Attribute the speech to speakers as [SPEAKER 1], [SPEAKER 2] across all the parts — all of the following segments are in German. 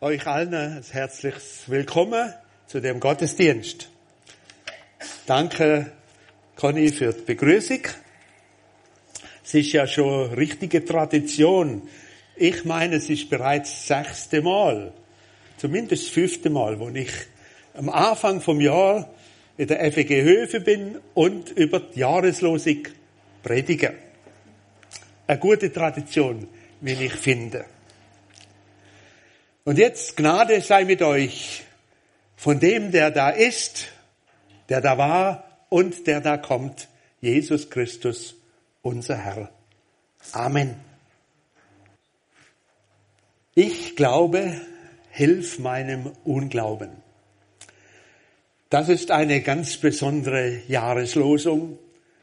[SPEAKER 1] Euch allen ein herzliches Willkommen zu dem Gottesdienst. Danke, Conny, für die Begrüßung. Es ist ja schon richtige Tradition. Ich meine, es ist bereits das 6. Mal, zumindest das 5. Mal, wo ich am Anfang vom Jahr in der FEG Höfe bin und über die Jahreslosung predige. Eine gute Tradition, wie ich finde. Und jetzt Gnade sei mit euch von dem, der da ist, der da war und der da kommt, Jesus Christus, unser Herr. Amen. Ich glaube, hilf meinem Unglauben. Das ist eine ganz besondere Jahreslosung.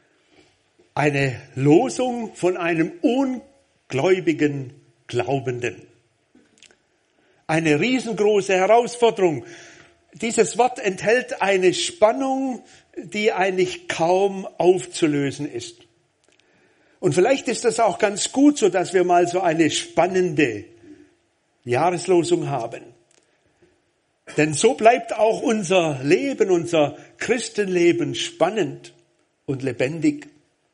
[SPEAKER 1] Eine Losung von einem ungläubigen Glaubenden. Eine riesengroße Herausforderung. Dieses Wort enthält eine Spannung, die eigentlich kaum aufzulösen ist. Und vielleicht ist das auch ganz gut so, dass wir mal so eine spannende Jahreslosung haben. Denn so bleibt auch unser Leben, unser Christenleben spannend und lebendig.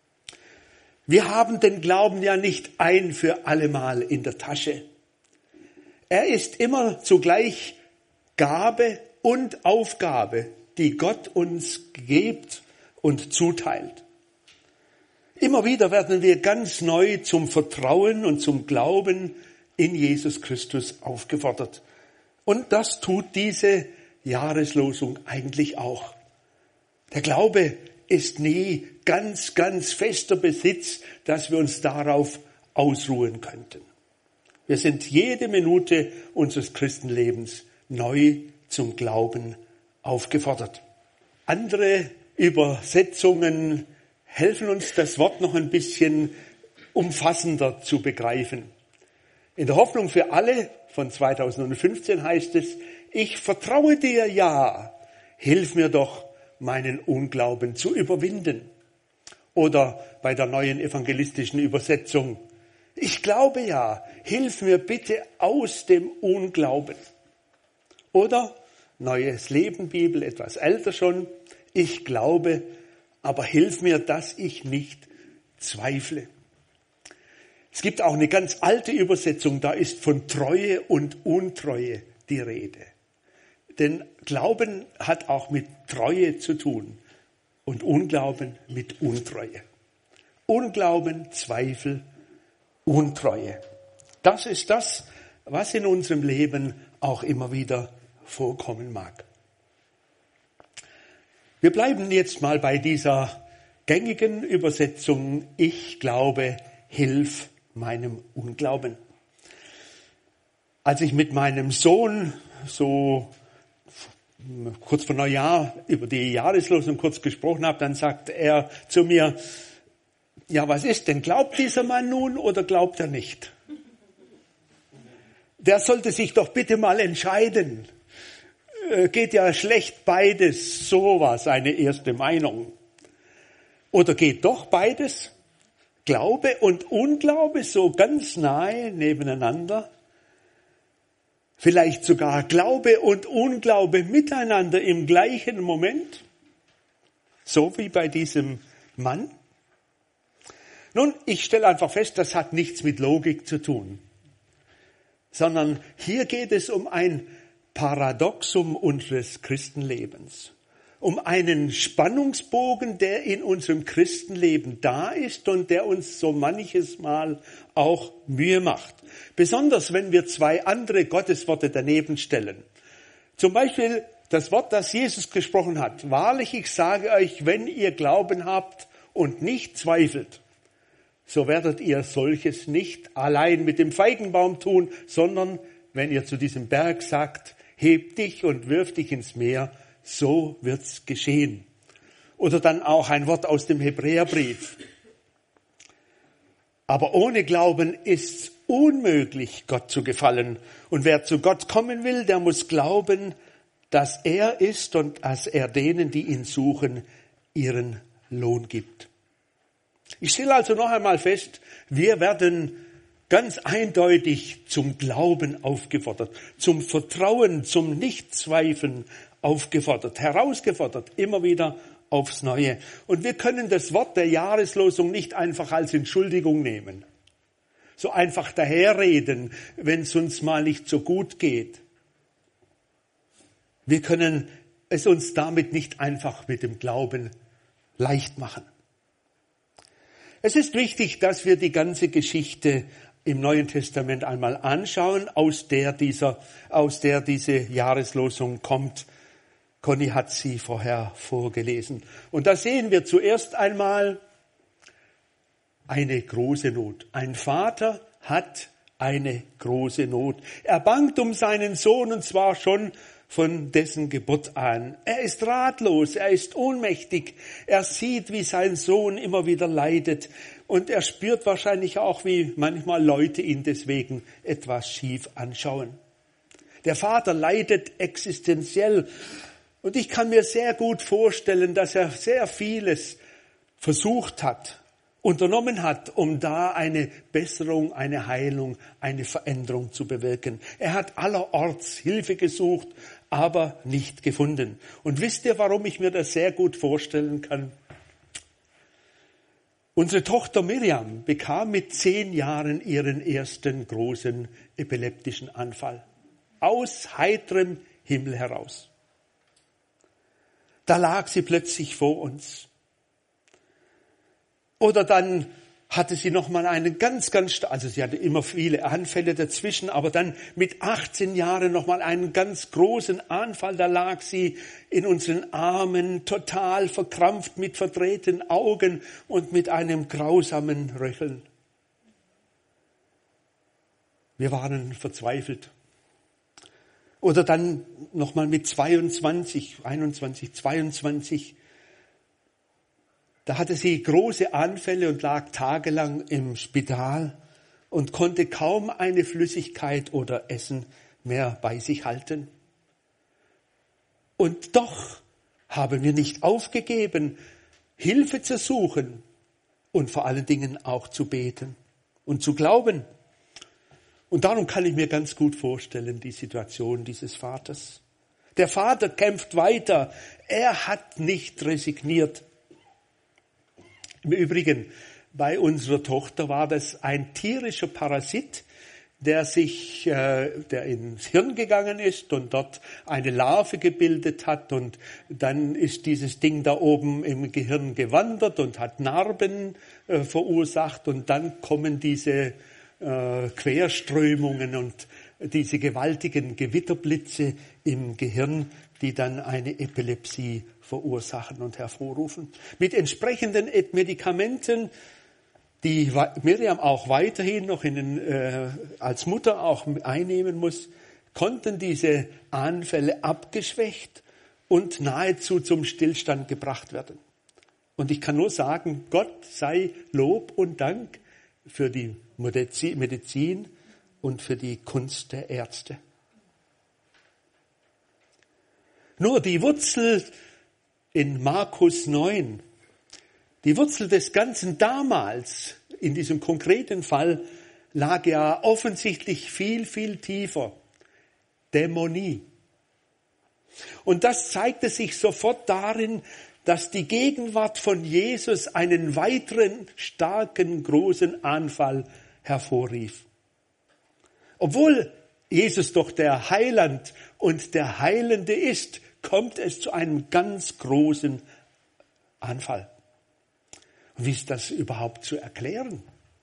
[SPEAKER 1] Wir haben den Glauben ja nicht ein für allemal in der Tasche. Er ist immer zugleich Gabe und Aufgabe, die Gott uns gibt und zuteilt. Immer wieder werden wir ganz neu zum Vertrauen und zum Glauben in Jesus Christus aufgefordert. Und das tut diese Jahreslosung eigentlich auch. Der Glaube ist nie ganz, ganz fester Besitz, dass wir uns darauf ausruhen könnten. Wir sind jede Minute unseres Christenlebens neu zum Glauben aufgefordert. Andere Übersetzungen helfen uns, das Wort noch ein bisschen umfassender zu begreifen. In der Hoffnung für alle von 2015 heißt es, ich vertraue dir ja, hilf mir doch, meinen Unglauben zu überwinden. Oder bei der neuen evangelistischen Übersetzung, ich glaube ja, hilf mir bitte aus dem Unglauben. Oder Neues Leben Bibel, etwas älter schon, ich glaube, aber hilf mir, dass ich nicht zweifle. Es gibt auch eine ganz alte Übersetzung, da ist von Treue und Untreue die Rede. Denn Glauben hat auch mit Treue zu tun und Unglauben mit Untreue. Unglauben, Zweifel, Untreue. Das ist das, was in unserem Leben auch immer wieder vorkommen mag. Wir bleiben jetzt mal bei dieser gängigen Übersetzung, ich glaube, hilf meinem Unglauben. Als ich mit meinem Sohn so kurz vor Neujahr über die Jahreslosung kurz gesprochen habe, dann sagte er zu mir, ja, was ist denn? Glaubt dieser Mann nun oder glaubt er nicht? Der sollte sich doch bitte mal entscheiden. Geht ja schlecht beides, so war seine erste Meinung. Oder geht doch beides? Glaube und Unglaube so ganz nahe nebeneinander? Vielleicht sogar Glaube und Unglaube miteinander im gleichen Moment? So wie bei diesem Mann? Nun, ich stelle einfach fest, das hat nichts mit Logik zu tun, sondern hier geht es um ein Paradoxum unseres Christenlebens, um einen Spannungsbogen, der in unserem Christenleben da ist und der uns so manches Mal auch Mühe macht. Besonders wenn wir zwei andere Gottesworte daneben stellen. Zum Beispiel das Wort, das Jesus gesprochen hat. Wahrlich, ich sage euch, wenn ihr Glauben habt und nicht zweifelt, so werdet ihr solches nicht allein mit dem Feigenbaum tun, sondern wenn ihr zu diesem Berg sagt, heb dich und wirf dich ins Meer, so wird's geschehen. Oder dann auch ein Wort aus dem Hebräerbrief. Aber ohne Glauben ist's unmöglich, Gott zu gefallen. Und wer zu Gott kommen will, der muss glauben, dass er ist und dass er denen, die ihn suchen, ihren Lohn gibt. Ich stelle also noch einmal fest, wir werden ganz eindeutig zum Glauben aufgefordert, zum Vertrauen, zum Nichtzweifeln aufgefordert, herausgefordert, immer wieder aufs Neue. Und wir können das Wort der Jahreslosung nicht einfach als Entschuldigung nehmen. So einfach daherreden, wenn es uns mal nicht so gut geht. Wir können es uns damit nicht einfach mit dem Glauben leicht machen. Es ist wichtig, dass wir die ganze Geschichte im Neuen Testament einmal anschauen, aus der diese Jahreslosung kommt. Conny hat sie vorher vorgelesen. Und da sehen wir zuerst einmal eine große Not. Ein Vater hat eine große Not. Er bangt um seinen Sohn, und zwar schon von dessen Geburt an. Er ist ratlos, er ist ohnmächtig. Er sieht, wie sein Sohn immer wieder leidet. Und er spürt wahrscheinlich auch, wie manchmal Leute ihn deswegen etwas schief anschauen. Der Vater leidet existenziell. Und ich kann mir sehr gut vorstellen, dass er sehr vieles versucht hat, unternommen hat, um da eine Besserung, eine Heilung, eine Veränderung zu bewirken. Er hat allerorts Hilfe gesucht, aber nicht gefunden. Und wisst ihr, warum ich mir das sehr gut vorstellen kann? Unsere Tochter Miriam bekam mit 10 Jahren ihren ersten großen epileptischen Anfall. Aus heiterem Himmel heraus. Da lag sie plötzlich vor uns. Oder dann hatte sie noch mal einen also sie hatte immer viele Anfälle dazwischen, aber dann mit 18 Jahren noch mal einen ganz großen Anfall. Da lag sie in unseren Armen, total verkrampft, mit verdrehten Augen und mit einem grausamen Röcheln. Wir waren verzweifelt. Oder dann noch mal mit 22. Da hatte sie große Anfälle und lag tagelang im Spital und konnte kaum eine Flüssigkeit oder Essen mehr bei sich halten. Und doch haben wir nicht aufgegeben, Hilfe zu suchen und vor allen Dingen auch zu beten und zu glauben. Und darum kann ich mir ganz gut vorstellen, die Situation dieses Vaters. Der Vater kämpft weiter. Er hat nicht resigniert. Im Übrigen, bei unserer Tochter war das ein tierischer Parasit, der ins Hirn gegangen ist und dort eine Larve gebildet hat, und dann ist dieses Ding da oben im Gehirn gewandert und hat Narben verursacht, und dann kommen diese Querströmungen und diese gewaltigen Gewitterblitze im Gehirn, die dann eine Epilepsie verursachen und hervorrufen. Mit entsprechenden Medikamenten, die Miriam auch weiterhin noch als Mutter auch einnehmen muss, konnten diese Anfälle abgeschwächt und nahezu zum Stillstand gebracht werden. Und ich kann nur sagen, Gott sei Lob und Dank für die Medizin und für die Kunst der Ärzte. Nur die Wurzel in Markus 9, die Wurzel des Ganzen damals, in diesem konkreten Fall, lag ja offensichtlich viel, viel tiefer. Dämonie. Und das zeigte sich sofort darin, dass die Gegenwart von Jesus einen weiteren starken, großen Anfall hervorrief. Obwohl Jesus doch der Heiland und der Heilende ist, kommt es zu einem ganz großen Anfall. Und wie ist das überhaupt zu erklären?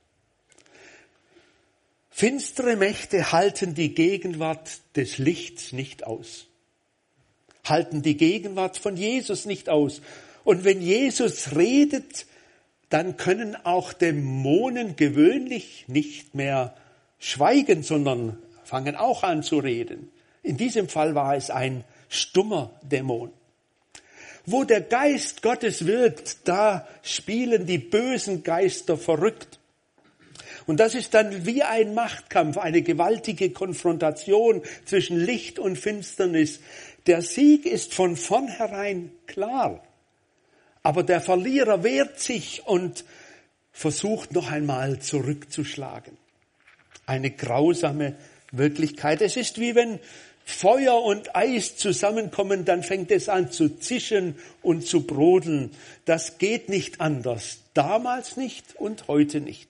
[SPEAKER 1] Finstere Mächte halten die Gegenwart des Lichts nicht aus. Halten die Gegenwart von Jesus nicht aus. Und wenn Jesus redet, dann können auch Dämonen gewöhnlich nicht mehr schweigen, sondern fangen auch an zu reden. In diesem Fall war es ein stummer Dämon. Wo der Geist Gottes wirkt, da spielen die bösen Geister verrückt. Und das ist dann wie ein Machtkampf, eine gewaltige Konfrontation zwischen Licht und Finsternis. Der Sieg ist von vornherein klar. Aber der Verlierer wehrt sich und versucht noch einmal zurückzuschlagen. eine grausame Wirklichkeit. Es ist wie wenn Feuer und Eis zusammenkommen, dann fängt es an zu zischen und zu brodeln. Das geht nicht anders. Damals nicht und heute nicht.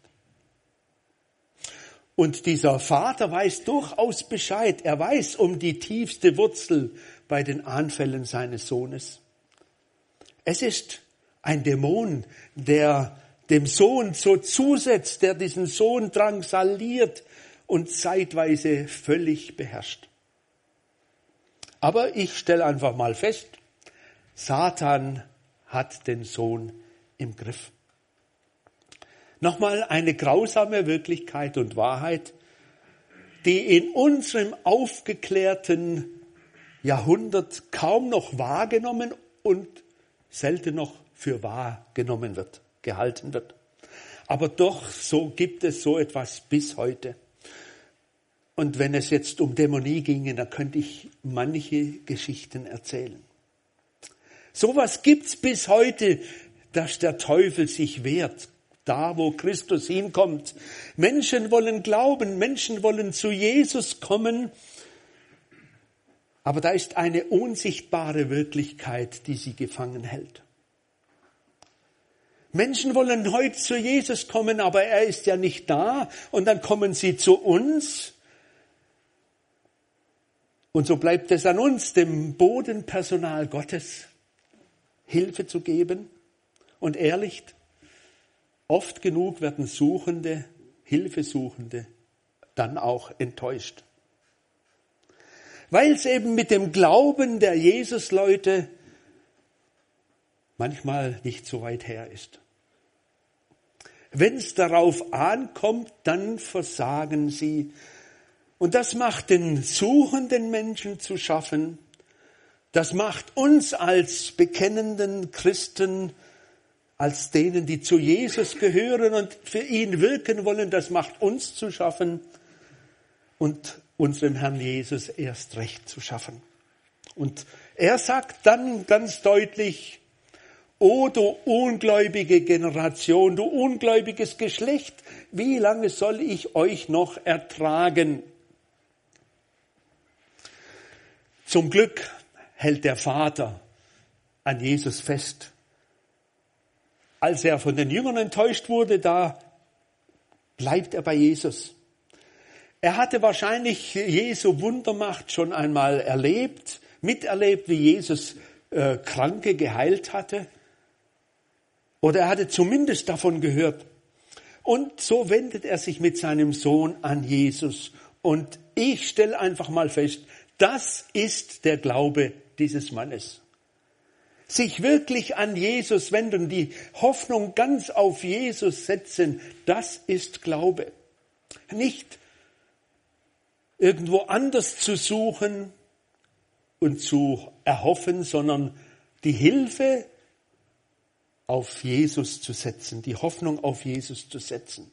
[SPEAKER 1] Und dieser Vater weiß durchaus Bescheid. Er weiß um die tiefste Wurzel bei den Anfällen seines Sohnes. Es ist ein Dämon, der dem Sohn so zusetzt, der diesen Sohn drangsaliert und zeitweise völlig beherrscht. Aber ich stelle einfach mal fest, Satan hat den Sohn im Griff. Nochmal eine grausame Wirklichkeit und Wahrheit, die in unserem aufgeklärten Jahrhundert kaum noch wahrgenommen und selten noch für wahr genommen wird, gehalten wird. Aber doch so gibt es so etwas bis heute. Und wenn es jetzt um Dämonie ginge, dann könnte ich manche Geschichten erzählen. Sowas gibt's bis heute, dass der Teufel sich wehrt, da wo Christus hinkommt. Menschen wollen glauben, Menschen wollen zu Jesus kommen, aber da ist eine unsichtbare Wirklichkeit, die sie gefangen hält. Menschen wollen heute zu Jesus kommen, aber er ist ja nicht da und dann kommen sie zu uns. Und so bleibt es an uns, dem Bodenpersonal Gottes, Hilfe zu geben. Und ehrlich, oft genug werden Suchende, Hilfesuchende dann auch enttäuscht. Weil es eben mit dem Glauben der Jesusleute manchmal nicht so weit her ist. Wenn es darauf ankommt, dann versagen sie. Und das macht den suchenden Menschen zu schaffen. Das macht uns als bekennenden Christen, als denen, die zu Jesus gehören und für ihn wirken wollen, das macht uns zu schaffen und unserem Herrn Jesus erst recht zu schaffen. Und er sagt dann ganz deutlich, O du ungläubige Generation, du ungläubiges Geschlecht, wie lange soll ich euch noch ertragen? Zum Glück hält der Vater an Jesus fest. Als er von den Jüngern enttäuscht wurde, da bleibt er bei Jesus. Er hatte wahrscheinlich Jesu Wundermacht schon einmal erlebt, miterlebt, wie Jesus Kranke geheilt hatte. Oder er hatte zumindest davon gehört. Und so wendet er sich mit seinem Sohn an Jesus. Und ich stelle einfach mal fest, das ist der Glaube dieses Mannes. Sich wirklich an Jesus wenden, die Hoffnung ganz auf Jesus setzen, das ist Glaube. Nicht irgendwo anders zu suchen und zu erhoffen, sondern die Hilfe auf Jesus zu setzen, die Hoffnung auf Jesus zu setzen.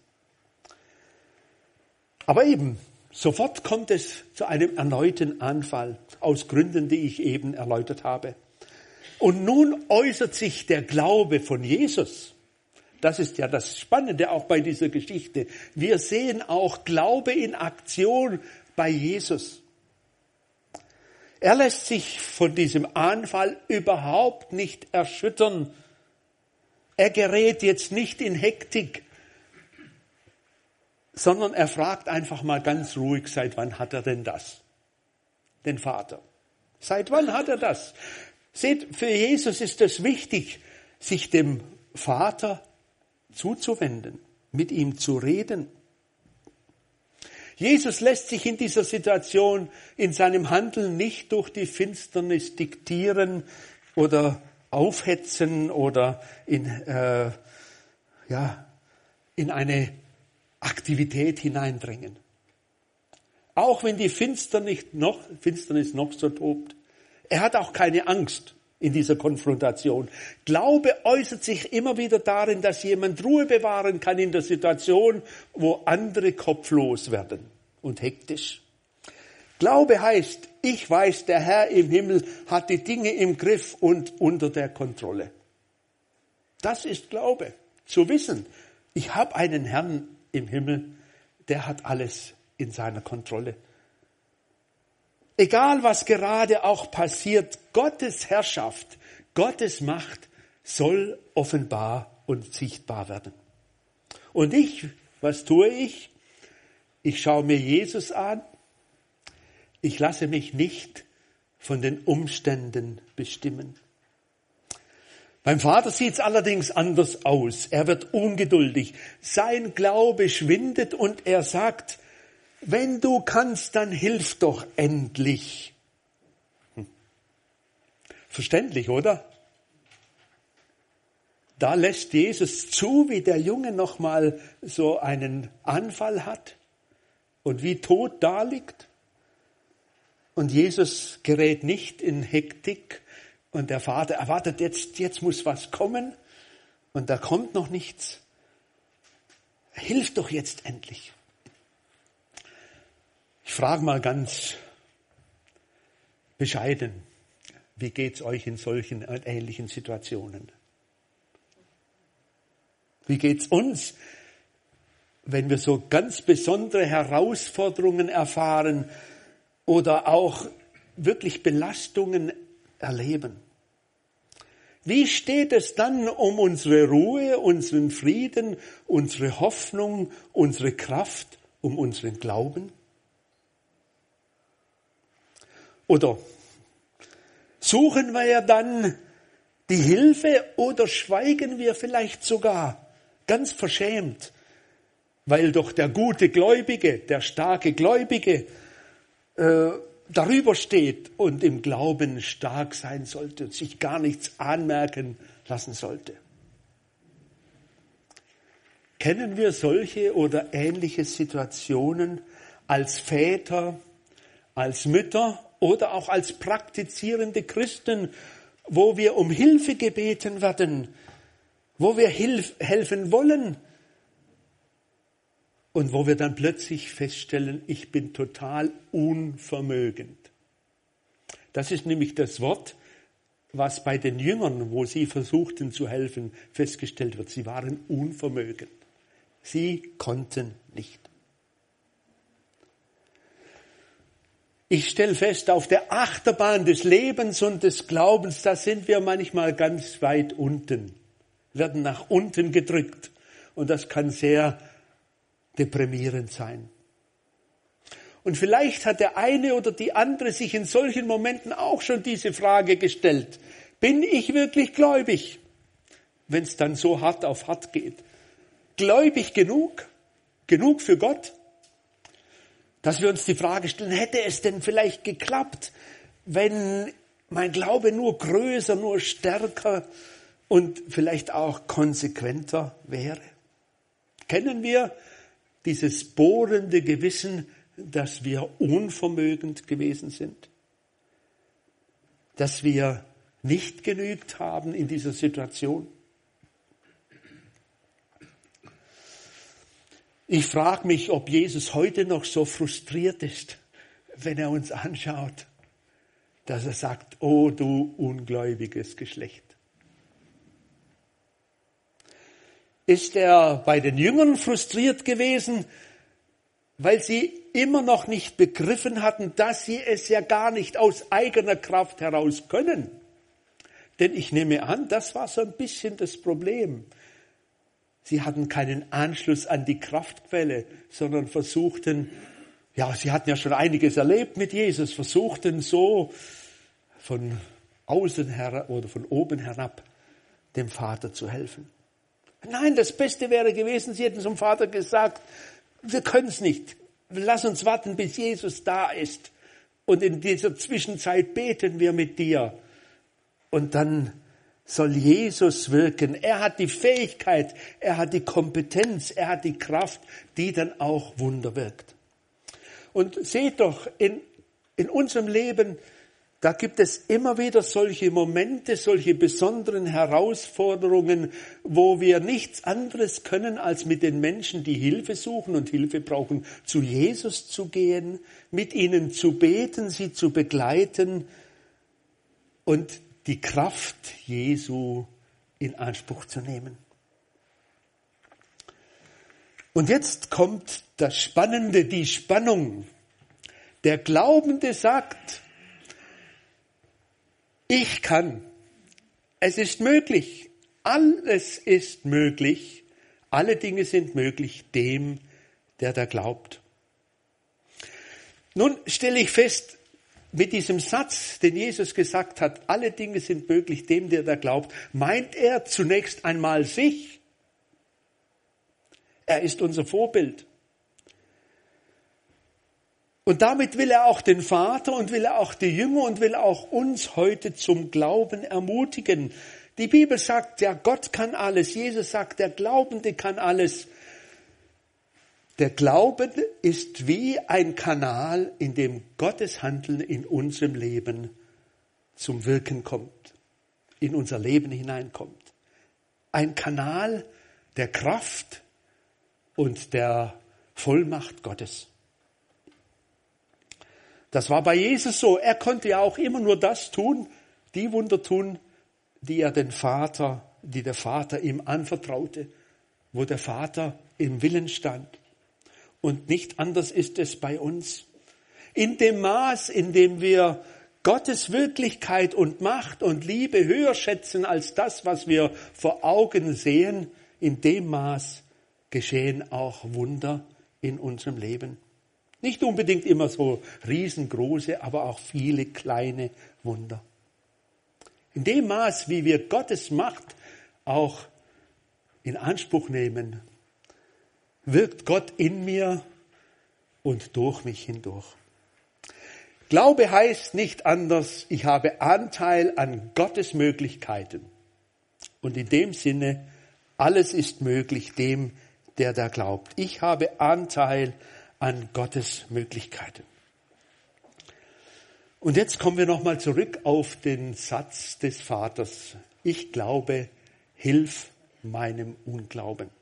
[SPEAKER 1] Aber eben, sofort kommt es zu einem erneuten Anfall, aus Gründen, die ich eben erläutert habe. Und nun äußert sich der Glaube von Jesus. Das ist ja das Spannende auch bei dieser Geschichte. Wir sehen auch Glaube in Aktion bei Jesus. Er lässt sich von diesem Anfall überhaupt nicht erschüttern. Er gerät jetzt nicht in Hektik, sondern er fragt einfach mal ganz ruhig, seit wann hat er denn das? Den Vater. Seit wann hat er das? Seht, für Jesus ist es wichtig, sich dem Vater zuzuwenden, mit ihm zu reden. Jesus lässt sich in dieser Situation, in seinem Handeln nicht durch die Finsternis diktieren oder aufhetzen oder in eine Aktivität hineindrängen. Auch wenn die Finsternis noch so tobt. Er hat auch keine Angst in dieser Konfrontation. Glaube äußert sich immer wieder darin, dass jemand Ruhe bewahren kann in der Situation, wo andere kopflos werden und hektisch. Glaube heißt, ich weiß, der Herr im Himmel hat die Dinge im Griff und unter der Kontrolle. Das ist Glaube. Zu wissen, ich habe einen Herrn im Himmel, der hat alles in seiner Kontrolle. Egal was gerade auch passiert, Gottes Herrschaft, Gottes Macht soll offenbar und sichtbar werden. Und was tue ich? Ich schaue mir Jesus an. Ich lasse mich nicht von den Umständen bestimmen. Beim Vater sieht es allerdings anders aus. Er wird ungeduldig. Sein Glaube schwindet und er sagt, wenn du kannst, dann hilf doch endlich. Verständlich, oder? Da lässt Jesus zu, wie der Junge nochmal so einen Anfall hat und wie tot da liegt. Und Jesus gerät nicht in Hektik und der Vater erwartet, jetzt muss was kommen und da kommt noch nichts. Hilf doch jetzt endlich. Ich frage mal ganz bescheiden, wie geht's euch in solchen und ähnlichen Situationen? Wie geht's uns, wenn wir so ganz besondere Herausforderungen erfahren oder auch wirklich Belastungen erleben? Wie steht es dann um unsere Ruhe, unseren Frieden, unsere Hoffnung, unsere Kraft, um unseren Glauben? Oder suchen wir ja dann die Hilfe oder schweigen wir vielleicht sogar ganz verschämt, weil doch der gute Gläubige, der starke Gläubige darüber steht und im Glauben stark sein sollte und sich gar nichts anmerken lassen sollte. Kennen wir solche oder ähnliche Situationen als Väter, als Mütter oder auch als praktizierende Christen, wo wir um Hilfe gebeten werden, wo wir helfen wollen und wo wir dann plötzlich feststellen, ich bin total unvermögend. Das ist nämlich das Wort, was bei den Jüngern, wo sie versuchten zu helfen, festgestellt wird. Sie waren unvermögend. Sie konnten nicht. Ich stelle fest, auf der Achterbahn des Lebens und des Glaubens, da sind wir manchmal ganz weit unten, werden nach unten gedrückt. Und das kann sehr deprimierend sein. Und vielleicht hat der eine oder die andere sich in solchen Momenten auch schon diese Frage gestellt. Bin ich wirklich gläubig? Wenn es dann so hart auf hart geht. Gläubig genug? Genug für Gott? Dass wir uns die Frage stellen, hätte es denn vielleicht geklappt, wenn mein Glaube nur größer, nur stärker und vielleicht auch konsequenter wäre? Kennen wir dieses bohrende Gewissen, dass wir unvermögend gewesen sind? Dass wir nicht genügt haben in dieser Situation? Ich frage mich, ob Jesus heute noch so frustriert ist, wenn er uns anschaut, dass er sagt, oh du ungläubiges Geschlecht. Ist er bei den Jüngern frustriert gewesen, weil sie immer noch nicht begriffen hatten, dass sie es ja gar nicht aus eigener Kraft heraus können? Denn ich nehme an, das war so ein bisschen das Problem. Sie hatten keinen Anschluss an die Kraftquelle, sondern versuchten, sie hatten ja schon einiges erlebt mit Jesus, versuchten so von außen her oder von oben herab dem Vater zu helfen. Nein, das Beste wäre gewesen, sie hätten zum Vater gesagt, wir können es nicht, lass uns warten, bis Jesus da ist. Und in dieser Zwischenzeit beten wir mit dir. Und dann soll Jesus wirken. Er hat die Fähigkeit, er hat die Kompetenz, er hat die Kraft, die dann auch Wunder wirkt. Und seht doch, in unserem Leben, da gibt es immer wieder solche Momente, solche besonderen Herausforderungen, wo wir nichts anderes können, als mit den Menschen, die Hilfe suchen und Hilfe brauchen, zu Jesus zu gehen, mit ihnen zu beten, sie zu begleiten und die Kraft Jesu in Anspruch zu nehmen. Und jetzt kommt das Spannende, die Spannung. Der Glaubende sagt, ich kann. Es ist möglich. Alles ist möglich. Alle Dinge sind möglich dem, der da glaubt. Nun stelle ich fest, mit diesem Satz, den Jesus gesagt hat, alle Dinge sind möglich dem, der da glaubt, meint er zunächst einmal sich. Er ist unser Vorbild. Und damit will er auch den Vater und will er auch die Jünger und will auch uns heute zum Glauben ermutigen. Die Bibel sagt, ja, Gott kann alles. Jesus sagt, der Glaubende kann alles. Der Glaube ist wie ein Kanal, in dem Gottes Handeln in unserem Leben zum Wirken kommt, in unser Leben hineinkommt. Ein Kanal der Kraft und der Vollmacht Gottes. Das war bei Jesus so. Er konnte ja auch immer nur das tun, die Wunder tun, die der Vater ihm anvertraute, wo der Vater im Willen stand. Und nicht anders ist es bei uns. In dem Maß, in dem wir Gottes Wirklichkeit und Macht und Liebe höher schätzen als das, was wir vor Augen sehen, in dem Maß geschehen auch Wunder in unserem Leben. Nicht unbedingt immer so riesengroße, aber auch viele kleine Wunder. In dem Maß, wie wir Gottes Macht auch in Anspruch nehmen, wirkt Gott in mir und durch mich hindurch. Glaube heißt nicht anders, ich habe Anteil an Gottes Möglichkeiten. Und in dem Sinne, alles ist möglich dem, der da glaubt. Ich habe Anteil an Gottes Möglichkeiten. Und jetzt kommen wir nochmal zurück auf den Satz des Vaters. Ich glaube, hilf meinem Unglauben.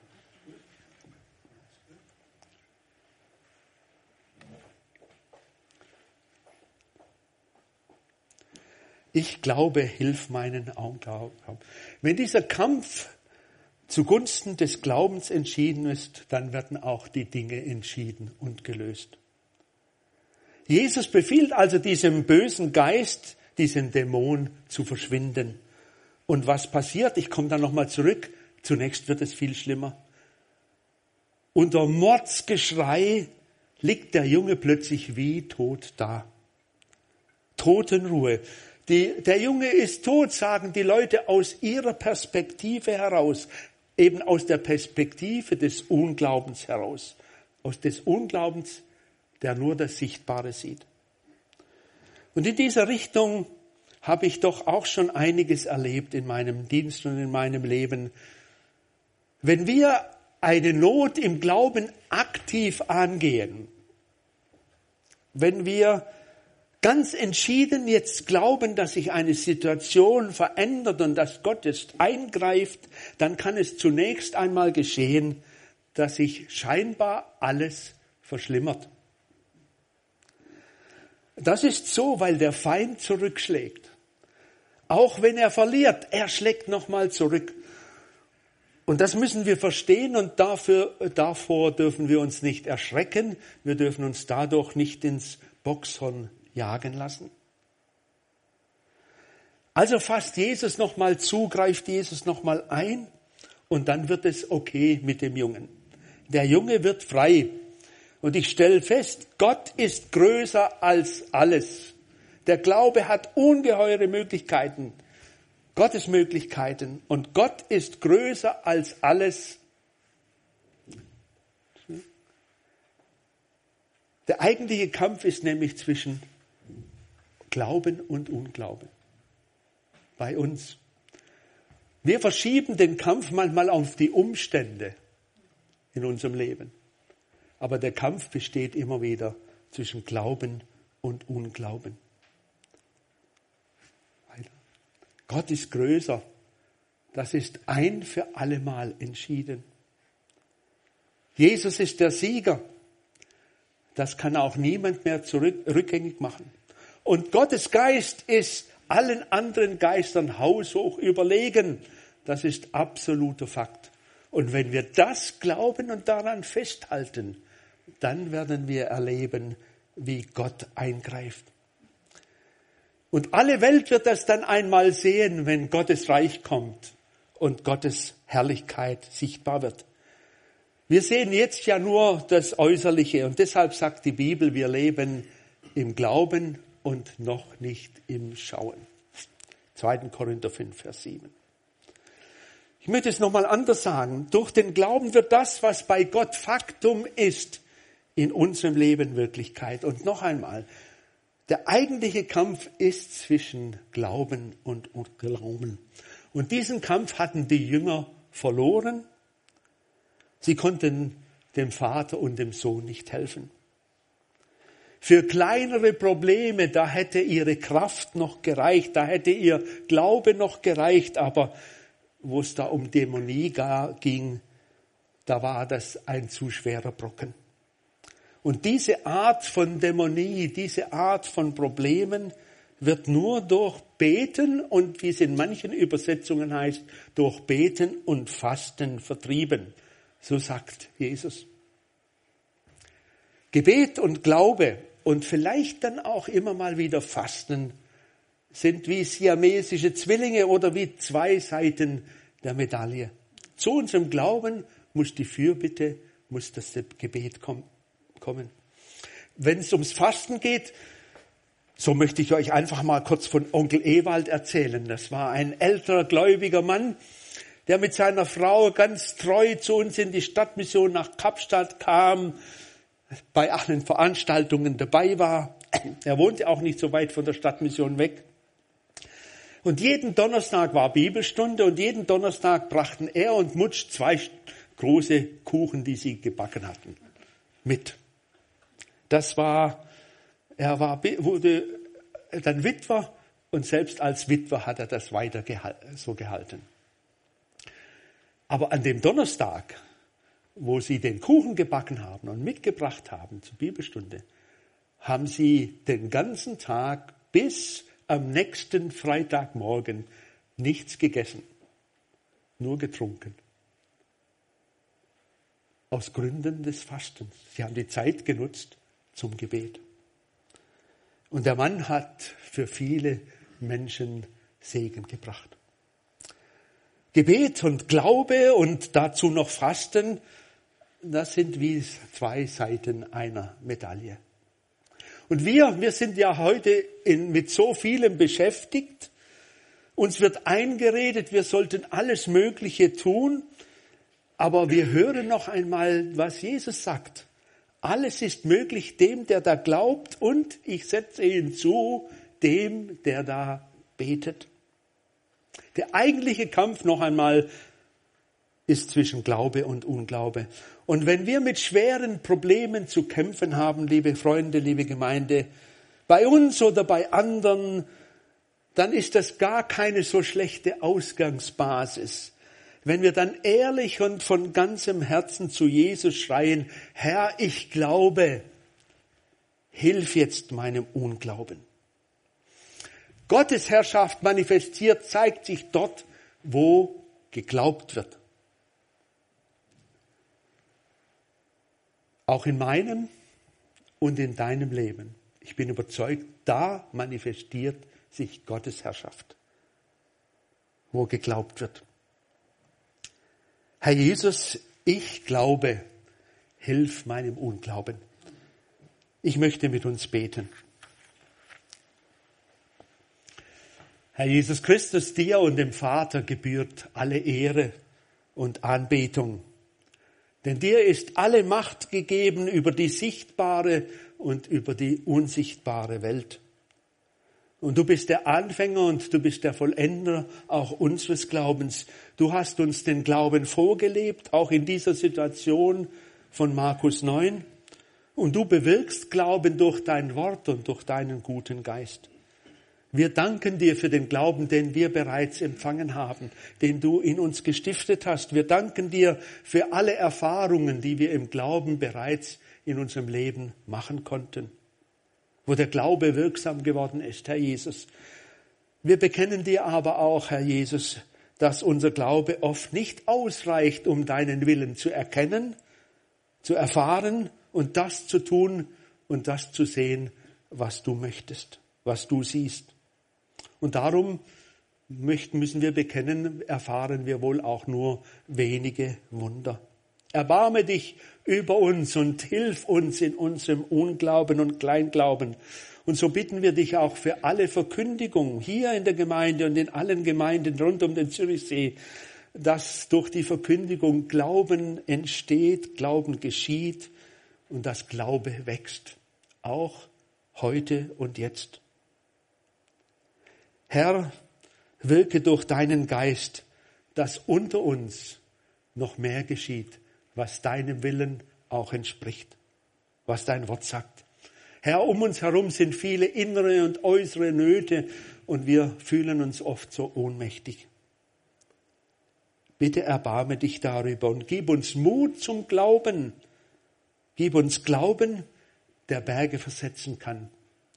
[SPEAKER 1] Ich glaube, hilf meinen Unglauben. Wenn dieser Kampf zugunsten des Glaubens entschieden ist, dann werden auch die Dinge entschieden und gelöst. Jesus befiehlt also diesem bösen Geist, diesem Dämon zu verschwinden. Und was passiert? Ich komme da nochmal zurück. Zunächst wird es viel schlimmer. Unter Mordsgeschrei liegt der Junge plötzlich wie tot da. Totenruhe. Der Junge ist tot, sagen die Leute aus ihrer Perspektive heraus, eben aus der Perspektive des Unglaubens heraus, aus des Unglaubens, der nur das Sichtbare sieht. Und in dieser Richtung habe ich doch auch schon einiges erlebt in meinem Dienst und in meinem Leben. Wenn wir eine Not im Glauben aktiv angehen, wenn wir ganz entschieden jetzt glauben, dass sich eine Situation verändert und dass Gott jetzt eingreift, dann kann es zunächst einmal geschehen, dass sich scheinbar alles verschlimmert. Das ist so, weil der Feind zurückschlägt. Auch wenn er verliert, er schlägt nochmal zurück. Und das müssen wir verstehen und davor dürfen wir uns nicht erschrecken. Wir dürfen uns dadurch nicht ins Bockshorn jagen lassen. Also fasst Jesus nochmal zu, greift Jesus nochmal ein und dann wird es okay mit dem Jungen. Der Junge wird frei. Und ich stelle fest, Gott ist größer als alles. Der Glaube hat ungeheure Möglichkeiten, Gottes Möglichkeiten. Und Gott ist größer als alles. Der eigentliche Kampf ist nämlich zwischen Glauben und Unglauben. Bei uns. Wir verschieben den Kampf manchmal auf die Umstände in unserem Leben. Aber der Kampf besteht immer wieder zwischen Glauben und Unglauben. Gott ist größer. Das ist ein für allemal entschieden. Jesus ist der Sieger. Das kann auch niemand mehr rückgängig machen. Und Gottes Geist ist allen anderen Geistern haushoch überlegen. Das ist absoluter Fakt. Und wenn wir das glauben und daran festhalten, dann werden wir erleben, wie Gott eingreift. Und alle Welt wird das dann einmal sehen, wenn Gottes Reich kommt und Gottes Herrlichkeit sichtbar wird. Wir sehen jetzt ja nur das Äußerliche und deshalb sagt die Bibel, wir leben im Glauben und noch nicht im Schauen. 2. Korinther 5, Vers 7. Ich möchte es nochmal anders sagen. Durch den Glauben wird das, was bei Gott Faktum ist, in unserem Leben Wirklichkeit. Und noch einmal, der eigentliche Kampf ist zwischen Glauben und Unglauben. Und diesen Kampf hatten die Jünger verloren. Sie konnten dem Vater und dem Sohn nicht helfen. Für kleinere Probleme, da hätte ihre Kraft noch gereicht, da hätte ihr Glaube noch gereicht, aber wo es da um Dämonie ging, da war das ein zu schwerer Brocken. Und diese Art von Dämonie, diese Art von Problemen wird nur durch Beten und, wie es in manchen Übersetzungen heißt, durch Beten und Fasten vertrieben. So sagt Jesus. Gebet und Glaube und vielleicht dann auch immer mal wieder Fasten sind wie siamesische Zwillinge oder wie zwei Seiten der Medaille. Zu unserem Glauben muss die Fürbitte, muss das Gebet kommen. Wenn es ums Fasten geht, so möchte ich euch einfach mal kurz von Onkel Ewald erzählen. Das war ein älterer, gläubiger Mann, der mit seiner Frau ganz treu zu uns in die Stadtmission nach Kapstadt kam, bei allen Veranstaltungen dabei war. Er wohnte auch nicht so weit von der Stadtmission weg. Und jeden Donnerstag war Bibelstunde und jeden Donnerstag brachten er und Mutsch 2 große Kuchen, die sie gebacken hatten, mit. Er wurde dann Witwer und selbst als Witwer hat er das weiter so gehalten. Aber an dem Donnerstag, wo sie den Kuchen gebacken haben und mitgebracht haben zur Bibelstunde, haben sie den ganzen Tag bis am nächsten Freitagmorgen nichts gegessen, nur getrunken. Aus Gründen des Fastens. Sie haben die Zeit genutzt zum Gebet. Und der Mann hat für viele Menschen Segen gebracht. Gebet und Glaube und dazu noch Fasten, das sind wie 2 Seiten einer Medaille. Und wir sind ja heute mit so vielem beschäftigt. Uns wird eingeredet, wir sollten alles Mögliche tun. Aber wir hören noch einmal, was Jesus sagt. Alles ist möglich dem, der da glaubt und, ich setze hinzu, dem, der da betet. Der eigentliche Kampf, noch einmal, ist zwischen Glaube und Unglaube. Und wenn wir mit schweren Problemen zu kämpfen haben, liebe Freunde, liebe Gemeinde, bei uns oder bei anderen, dann ist das gar keine so schlechte Ausgangsbasis. Wenn wir dann ehrlich und von ganzem Herzen zu Jesus schreien, Herr, ich glaube, hilf jetzt meinem Unglauben. Gottes Herrschaft manifestiert, zeigt sich dort, wo geglaubt wird. Auch in meinem und in deinem Leben. Ich bin überzeugt, da manifestiert sich Gottes Herrschaft, wo geglaubt wird. Herr Jesus, ich glaube, hilf meinem Unglauben. Ich möchte mit uns beten. Herr Jesus Christus, dir und dem Vater gebührt alle Ehre und Anbetung. Denn dir ist alle Macht gegeben über die sichtbare und über die unsichtbare Welt. Und du bist der Anfänger und du bist der Vollender auch unseres Glaubens. Du hast uns den Glauben vorgelebt, auch in dieser Situation von Markus 9. Und du bewirkst Glauben durch dein Wort und durch deinen guten Geist. Wir danken dir für den Glauben, den wir bereits empfangen haben, den du in uns gestiftet hast. Wir danken dir für alle Erfahrungen, die wir im Glauben bereits in unserem Leben machen konnten, wo der Glaube wirksam geworden ist, Herr Jesus. Wir bekennen dir aber auch, Herr Jesus, dass unser Glaube oft nicht ausreicht, um deinen Willen zu erkennen, zu erfahren und das zu tun und das zu sehen, was du möchtest, was du siehst. Und darum müssen wir bekennen, erfahren wir wohl auch nur wenige Wunder. Erbarme dich über uns und hilf uns in unserem Unglauben und Kleinglauben. Und so bitten wir dich auch für alle Verkündigung hier in der Gemeinde und in allen Gemeinden rund um den Zürichsee, dass durch die Verkündigung Glauben entsteht, Glauben geschieht und dass Glaube wächst. Auch heute und jetzt. Herr, wirke durch deinen Geist, dass unter uns noch mehr geschieht, was deinem Willen auch entspricht, was dein Wort sagt. Herr, um uns herum sind viele innere und äußere Nöte und wir fühlen uns oft so ohnmächtig. Bitte erbarme dich darüber und gib uns Mut zum Glauben. Gib uns Glauben, der Berge versetzen kann.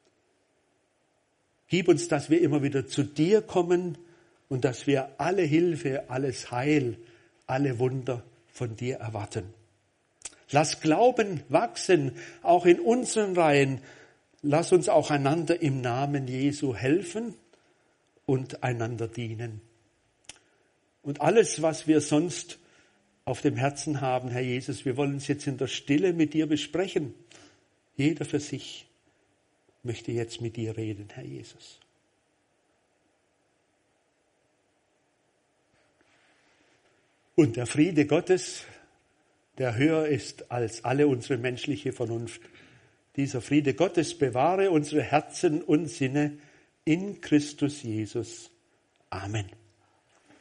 [SPEAKER 1] Gib uns, dass wir immer wieder zu dir kommen und dass wir alle Hilfe, alles Heil, alle Wunder von dir erwarten. Lass Glauben wachsen, auch in unseren Reihen. Lass uns auch einander im Namen Jesu helfen und einander dienen. Und alles, was wir sonst auf dem Herzen haben, Herr Jesus, wir wollen es jetzt in der Stille mit dir besprechen. Jeder für sich möchte jetzt mit dir reden, Herr Jesus. Und der Friede Gottes, der höher ist als alle unsere menschliche Vernunft, dieser Friede Gottes bewahre unsere Herzen und Sinne in Christus Jesus. Amen.